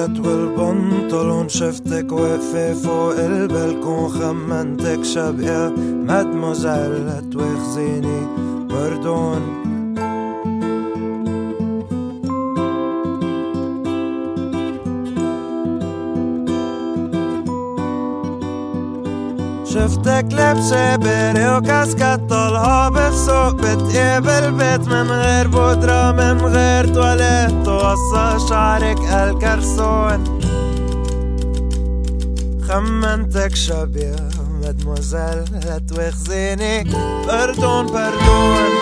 الجاكيت والبنطلون شفتك واقفة فوق البلكون خمنتك شبقة مادموزيل هتواخذيني باردون شفتك لابسة بيري وكاسكات طالعة بالسوق بتقابل بيت من غير بودرة من غير تواليت توصى شعرك الكرسون خمنتك شبيه مادموزيل هتواخذيني باردون باردون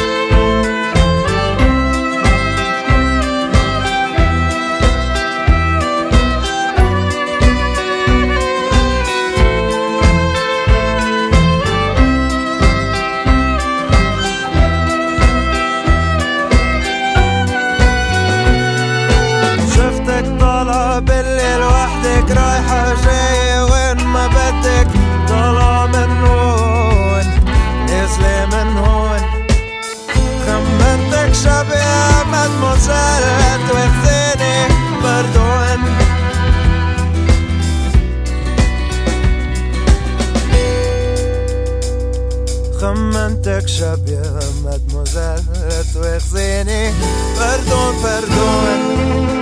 بالليل وحدك رايحة جاية وين ما بدك طالع من هون نازلة من هون خمنتك شبيه مادموزيل هتواخذيني باردون خمنتك شبيه مادموزيل هتواخذيني باردون باردون